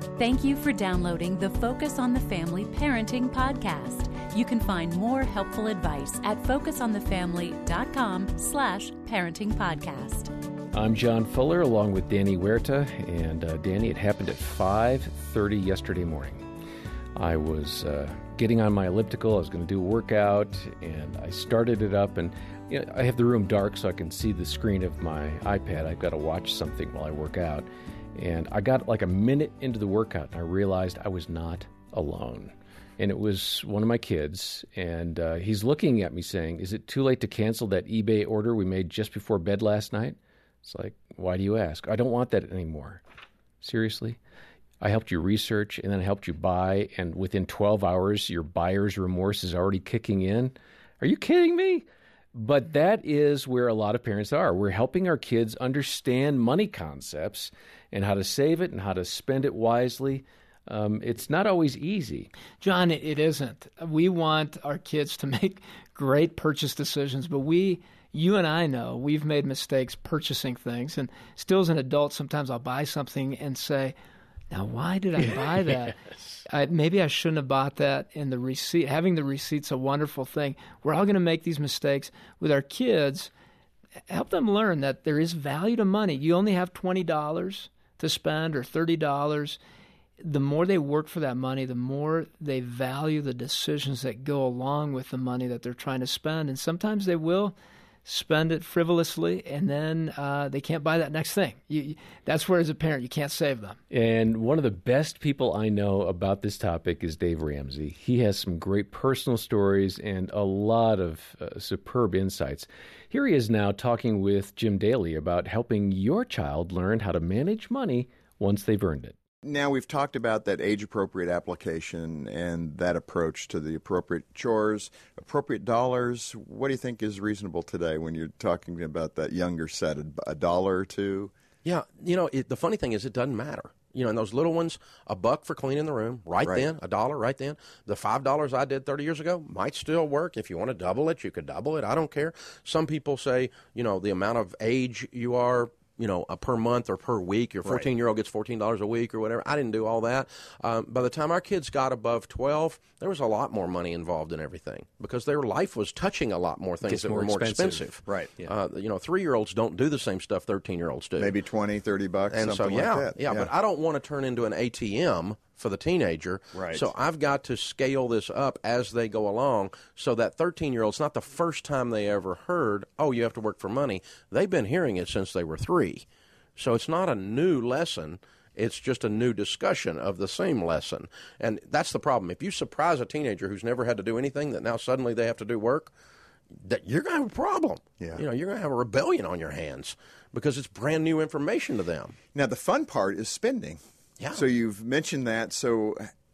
Thank you for downloading the Focus on the Family Parenting Podcast. You can find more helpful advice at focusonthefamily.com/parenting podcast. I'm John Fuller along with Danny Huerta, and Danny, it happened at 5:30 yesterday morning. I was getting on my elliptical. I was going to do a workout, and I started it up, and I have the room dark so I can see the screen of my iPad. I've got to watch something while I work out, and I got like a minute into the workout, and I realized I was not alone. And it was one of my kids, and he's looking at me saying, "Is it too late to cancel that eBay order we made just before bed last night?" It's like, why do you ask? I don't want that anymore. Seriously? I helped you research, and then I helped you buy, and within 12 hours, your buyer's remorse is already kicking in? Are you kidding me? But that is where a lot of parents are. We're helping our kids understand money concepts and how to save it and how to spend it wisely. It's not always easy. John, it isn't. We want our kids to make great purchase decisions, but you and I know we've made mistakes purchasing things. And still as an adult, sometimes I'll buy something and say, now, why did I buy that? Yes. Maybe I shouldn't have bought that. And the receipt, having the receipt's a wonderful thing. We're all going to make these mistakes with our kids. Help them learn that there is value to money. You only have $20 to spend or $30. The more they work for that money, the more they value the decisions that go along with the money that they're trying to spend. And sometimes they will spend it frivolously, and then they can't buy that next thing. That's where, as a parent, you can't save them. And one of the best people I know about this topic is Dave Ramsey. He has some great personal stories and a lot of superb insights. Here he is now talking with Jim Daly about helping your child learn how to manage money once they've earned it. Now, we've talked about that age-appropriate application and that approach to the appropriate chores, appropriate dollars. What do you think is reasonable today when you're talking about that younger set, $1 or $2? Yeah, the funny thing is it doesn't matter. And those little ones, $1 for cleaning the room, right then, $1 right then. The $5 I did 30 years ago might still work. If you want to double it, you could double it. I don't care. Some people say, the amount of age you are, per month or per week. Your 14-year-old gets $14 a week or whatever. I didn't do all that. By the time our kids got above 12, there was a lot more money involved in everything because their life was touching a lot more things that were more expensive. Right. Yeah. 3-year-olds don't do the same stuff 13-year-olds do. Maybe $20, $30, and something like that. Yeah, but I don't want to turn into an ATM for the teenager. Right. So I've got to scale this up as they go along so that 13-year-old's not the first time they ever heard, oh, you have to work for money. They've been hearing it since they were 3. So it's not a new lesson. It's just a new discussion of the same lesson. And that's the problem. If you surprise a teenager who's never had to do anything that now suddenly they have to do work, that you're going to have a problem. Yeah. You're going to have a rebellion on your hands because it's brand new information to them. Now, the fun part is spending. Yeah. So you've mentioned that. So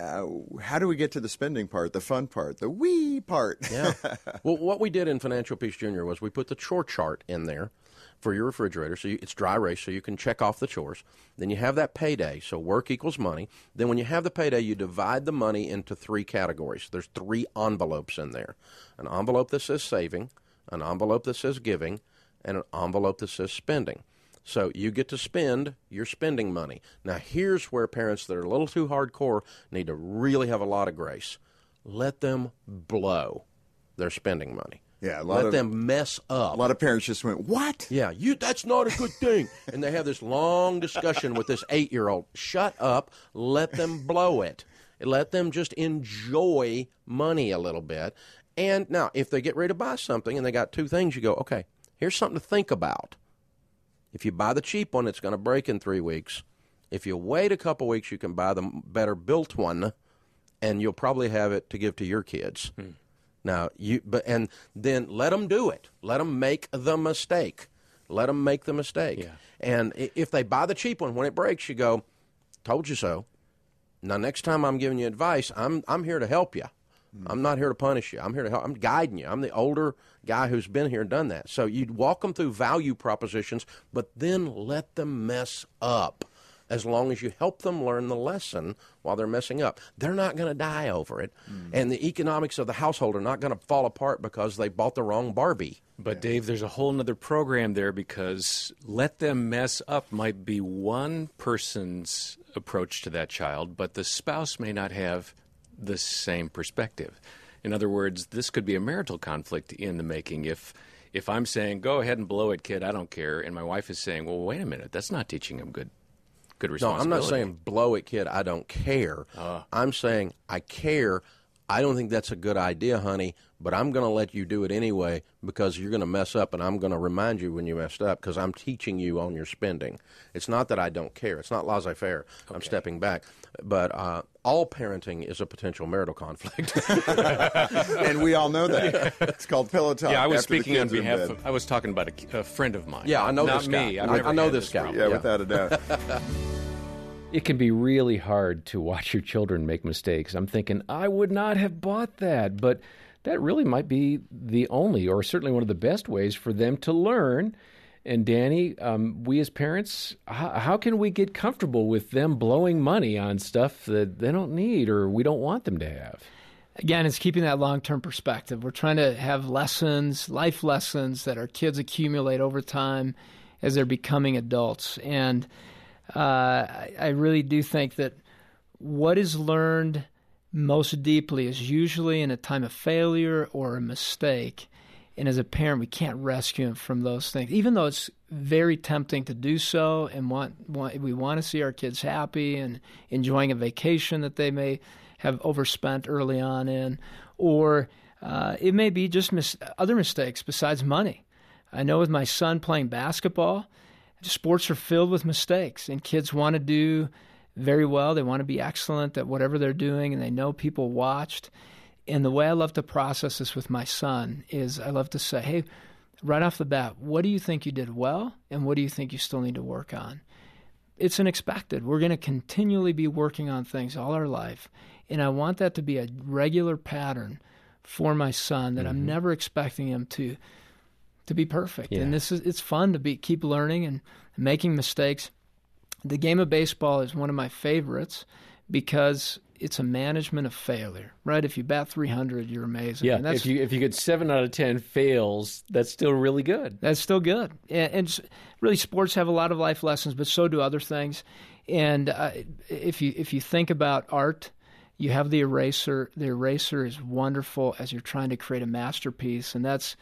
how do we get to the spending part, the fun part, the wee part? Yeah. Well, what we did in Financial Peace Junior was we put the chore chart in there for your refrigerator. So it's dry erase, so you can check off the chores. Then you have that payday, so work equals money. Then when you have the payday, you divide the money into 3 categories. There's 3 envelopes in there. An envelope that says saving, an envelope that says giving, and an envelope that says spending. So you get to spend your spending money. Now, here's where parents that are a little too hardcore need to really have a lot of grace. Let them blow their spending money. Yeah, let them mess up. A lot of parents just went, what? Yeah, that's not a good thing. And they have this long discussion with this 8-year-old. Shut up. Let them blow it. Let them just enjoy money a little bit. And now, if they get ready to buy something and they got 2 things, you go, okay, here's something to think about. If you buy the cheap one, it's going to break in 3 weeks. If you wait a couple weeks, you can buy the better built one, and you'll probably have it to give to your kids. Now, and then let them do it. Let them make the mistake. Let them make the mistake. Yeah. And if they buy the cheap one, when it breaks, you go, told you so. Now, next time I'm giving you advice, I'm here to help you. I'm not here to punish you. I'm here to help. I'm guiding you. I'm the older guy who's been here and done that. So you'd walk them through value propositions, but then let them mess up. As long as you help them learn the lesson while they're messing up. They're not going to die over it. And the economics of the household are not going to fall apart because they bought the wrong Barbie. But, Dave, there's a whole nother program there because let them mess up might be one person's approach to that child, but the spouse may not have the same perspective. In other words, this could be a marital conflict in the making. If I'm saying, go ahead and blow it, kid, I don't care, and my wife is saying, well, wait a minute, that's not teaching him good responsibility. No, I'm not saying blow it, kid, I don't care. I'm saying I care. I don't think that's a good idea, honey, but I'm going to let you do it anyway because you're going to mess up, and I'm going to remind you when you messed up because I'm teaching you on your spending. It's not that I don't care. It's not laissez-faire. Okay. I'm stepping back. But all parenting is a potential marital conflict. And we all know that. It's called pillow talk. Yeah, I was speaking on behalf of, I was talking about a friend of mine. Yeah, I know not this guy. Me. I know this guy. Yeah, without a doubt. It can be really hard to watch your children make mistakes. I'm thinking, I would not have bought that, but that really might be the only, or certainly one of the best ways for them to learn. And Danny, we as parents, how can we get comfortable with them blowing money on stuff that they don't need or we don't want them to have? Again, it's keeping that long-term perspective. We're trying to have lessons, life lessons that our kids accumulate over time as they're becoming adults. And I really do think that what is learned most deeply is usually in a time of failure or a mistake. And as a parent, we can't rescue them from those things, even though it's very tempting to do so. And we want to see our kids happy and enjoying a vacation that they may have overspent early on in, or it may be just other mistakes besides money. I know with my son playing basketball, sports are filled with mistakes, and kids want to do very well. They want to be excellent at whatever they're doing, and they know people watched. And the way I love to process this with my son is I love to say, hey, right off the bat, what do you think you did well, and what do you think you still need to work on? It's unexpected. We're going to continually be working on things all our life, and I want that to be a regular pattern for my son that I'm never expecting him to be perfect. Yeah. And it's fun to keep learning and making mistakes. The game of baseball is one of my favorites because it's a management of failure, right? If you bat 300, you're amazing. Yeah, and if you get 7 out of 10 fails, that's still really good. That's still good. And really, sports have a lot of life lessons, but so do other things. And if you think about art, you have the eraser. The eraser is wonderful as you're trying to create a masterpiece, and that's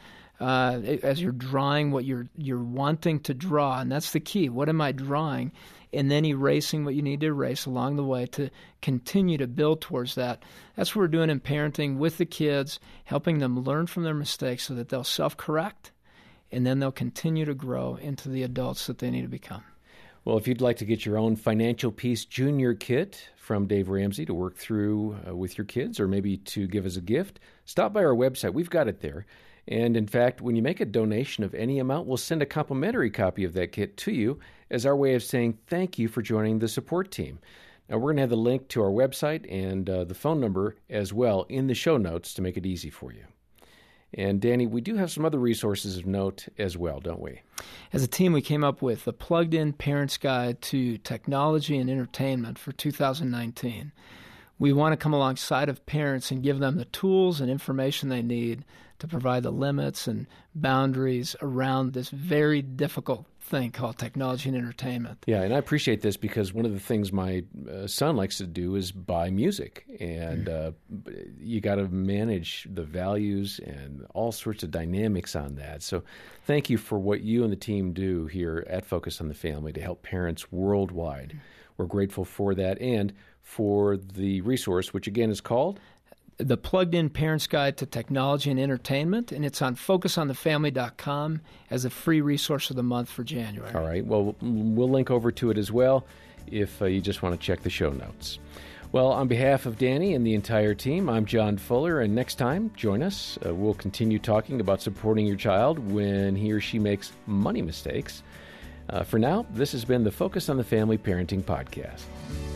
as you're drawing what you're wanting to draw, and that's the key. What am I drawing? And then erasing what you need to erase along the way to continue to build towards that. That's what we're doing in parenting with the kids, helping them learn from their mistakes so that they'll self-correct, and then they'll continue to grow into the adults that they need to become. Well, if you'd like to get your own Financial Peace Junior Kit from Dave Ramsey to work through with your kids, or maybe to give as a gift, stop by our website. We've got it there. And in fact, when you make a donation of any amount, we'll send a complimentary copy of that kit to you as our way of saying thank you for joining the support team. Now, we're going to have the link to our website and the phone number as well in the show notes to make it easy for you. And Danny, we do have some other resources of note as well, don't we? As a team, we came up with a plugged-in parent's guide to technology and entertainment for 2019. We want to come alongside of parents and give them the tools and information they need to provide the limits and boundaries around this very difficult thing called technology and entertainment. Yeah, and I appreciate this because one of the things my son likes to do is buy music, and you got to manage the values and all sorts of dynamics on that. So thank you for what you and the team do here at Focus on the Family to help parents worldwide. We're grateful for that and for the resource, which again is called The Plugged-In Parent's Guide to Technology and Entertainment, and it's on focusonthefamily.com as a free resource of the month for January. All right. Well, we'll link over to it as well if you just want to check the show notes. Well, on behalf of Danny and the entire team, I'm John Fuller, and next time, join us. We'll continue talking about supporting your child when he or she makes money mistakes. For now, this has been the Focus on the Family Parenting Podcast.